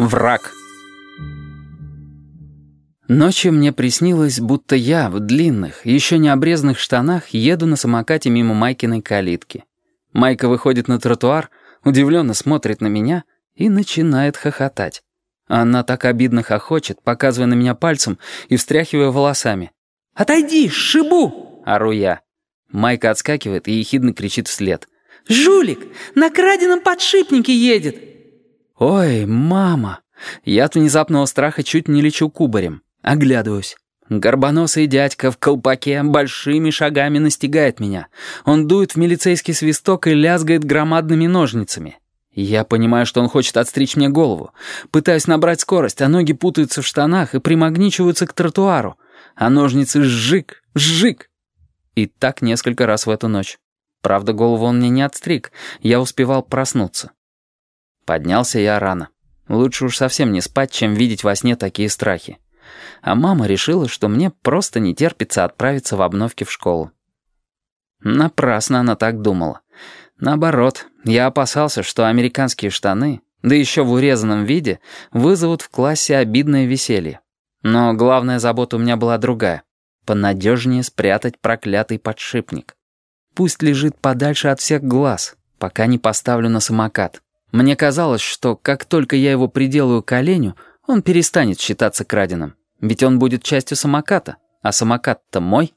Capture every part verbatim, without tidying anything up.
Враг. Ночью мне приснилось, будто я в длинных, еще не обрезанных штанах еду на самокате мимо Майкиной калитки. Майка выходит на тротуар, удивленно смотрит на меня и начинает хохотать. Она так обидно хохочет, показывая на меня пальцем и встряхивая волосами. «Отойди, сшибу!» — ору я. Майка отскакивает и ехидно кричит вслед. «Жулик! На краденом подшипнике едет!» «Ой, мама!» Я от внезапного страха чуть не лечу кубарем. Оглядываюсь. Горбоносый дядька в колпаке большими шагами настигает меня. Он дует в милицейский свисток и лязгает громадными ножницами. Я понимаю, что он хочет отстричь мне голову. Пытаюсь набрать скорость, а ноги путаются в штанах и примагничиваются к тротуару. А ножницы сжик, сжик. И так несколько раз в эту ночь. Правда, голову он мне не отстриг. Я успевал проснуться. Поднялся я рано. Лучше уж совсем не спать, чем видеть во сне такие страхи. А мама решила, что мне просто не терпится отправиться в обновке в школу. Напрасно она так думала. Наоборот, я опасался, что американские штаны, да еще в урезанном виде, вызовут в классе обидное веселье. Но главная забота у меня была другая. Понадежнее спрятать проклятый подшипник. Пусть лежит подальше от всех глаз, пока не поставлю на самокат. Мне казалось, что как только я его приделаю к оленю, он перестанет считаться краденым. Ведь он будет частью самоката, а самокат-то мой.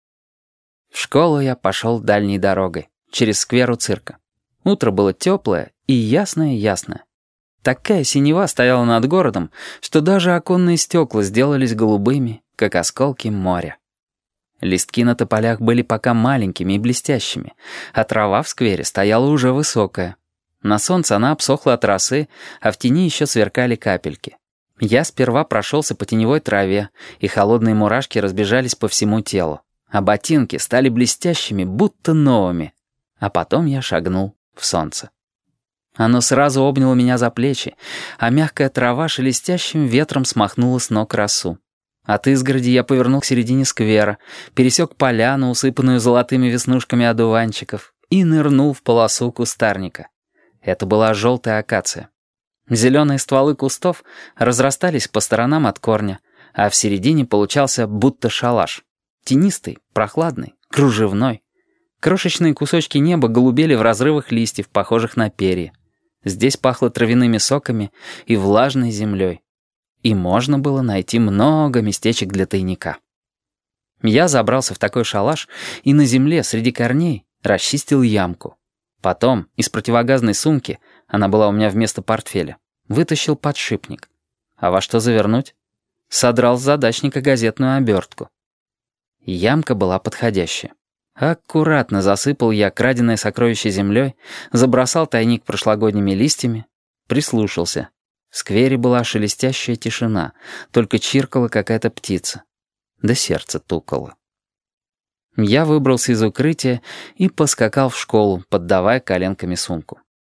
В школу я пошел дальней дорогой, через сквер у цирка. Утро было теплое и ясное-ясное. Такая синева стояла над городом, что даже оконные стекла сделались голубыми, как осколки моря. Листки на тополях были пока маленькими и блестящими, а трава в сквере стояла уже высокая. На солнце она обсохла от росы, а в тени еще сверкали капельки. Я сперва прошелся по теневой траве, и холодные мурашки разбежались по всему телу, а ботинки стали блестящими, будто новыми. А потом я шагнул в солнце. Оно сразу обняло меня за плечи, а мягкая трава шелестящим ветром смахнула с ног росу. От изгороди я повернул к середине сквера, пересек поляну, усыпанную золотыми веснушками одуванчиков, и нырнул в полосу кустарника. Это была желтая акация. Зеленые стволы кустов разрастались по сторонам от корня, а в середине получался будто шалаш. Тенистый, прохладный, кружевной. Крошечные кусочки неба голубели в разрывах листьев, похожих на перья. Здесь пахло травяными соками и влажной землей. И можно было найти много местечек для тайника. Я забрался в такой шалаш и на земле среди корней расчистил ямку. Потом из противогазной сумки, она была у меня вместо портфеля, вытащил подшипник. А во что завернуть? Содрал с задачника газетную обертку. Ямка была подходящая. Аккуратно засыпал я краденое сокровище землей, забросал тайник прошлогодними листьями, прислушался. В сквере была шелестящая тишина, только чиркала какая-то птица. Да сердце тукало. Я выбрался из укрытия и поскакал в школу, поддавая коленками сумку.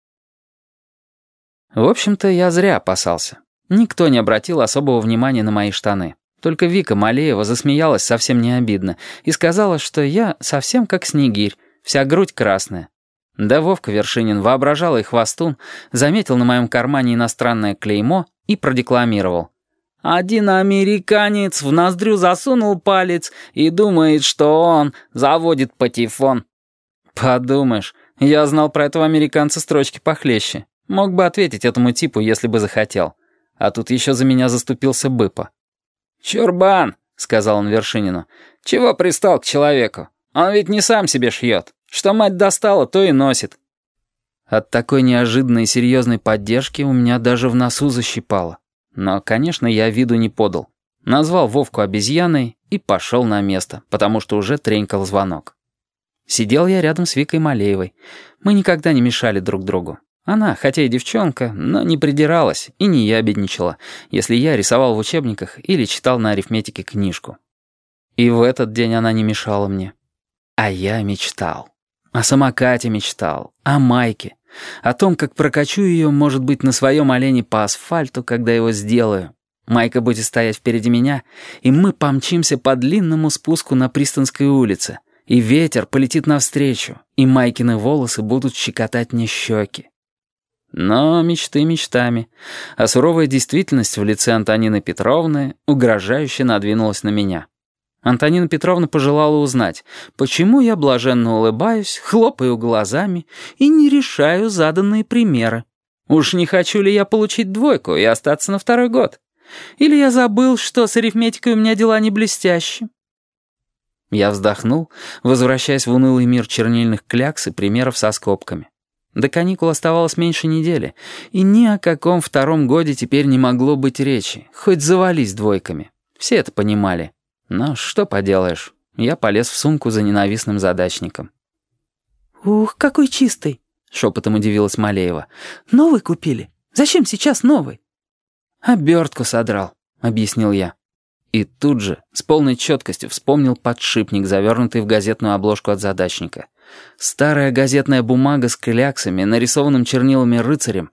В общем-то, я зря опасался. Никто не обратил особого внимания на мои штаны. Только Вика Малеева засмеялась совсем не обидно и сказала, что я совсем как снегирь, вся грудь красная. Да Вовка Вершинин, воображал и хвостун, заметил на моем кармане иностранное клеймо и продекламировал. «Один американец в ноздрю засунул палец и думает, что он заводит патефон». Подумаешь, я знал про этого американца строчки похлеще. Мог бы ответить этому типу, если бы захотел. А тут еще за меня заступился Быпа. «Чурбан», — сказал он Вершинину, — «чего пристал к человеку? Он ведь не сам себе шьет. Что мать достала, то и носит». От такой неожиданной и серьезной поддержки у меня даже в носу защипало. Но, конечно, я виду не подал. Назвал Вовку обезьяной и пошел на место, потому что уже тренькал звонок. Сидел я рядом с Викой Малеевой. Мы никогда не мешали друг другу. Она, хотя и девчонка, но не придиралась и не ябедничала, если я рисовал в учебниках или читал на арифметике книжку. И в этот день она не мешала мне. А я мечтал. О самокате мечтал, о Майке, о том, как прокачу ее, может быть, на своем олене по асфальту, когда его сделаю. Майка будет стоять впереди меня, и мы помчимся по длинному спуску на Пристанской улице, и ветер полетит навстречу, и Майкины волосы будут щекотать мне щеки. Но мечты мечтами, а суровая действительность в лице Антонины Петровны угрожающе надвинулась на меня. Антонина Петровна пожелала узнать, почему я блаженно улыбаюсь, хлопаю глазами и не решаю заданные примеры. Уж не хочу ли я получить двойку и остаться на второй год? Или я забыл, что с арифметикой у меня дела не блестящие? Я вздохнул, возвращаясь в унылый мир чернильных клякс и примеров со скобками. До каникул оставалось меньше недели, и ни о каком втором годе теперь не могло быть речи, хоть завались двойками. Все это понимали. Но что поделаешь, я полез в сумку за ненавистным задачником. «Ух, какой чистый!» — шепотом удивилась Малеева. «Новый купили? Зачем сейчас новый?» «Обертку содрал», — объяснил я. И тут же с полной четкостью вспомнил подшипник, завернутый в газетную обложку от задачника. Старая газетная бумага с кляксами, нарисованным чернилами рыцарем,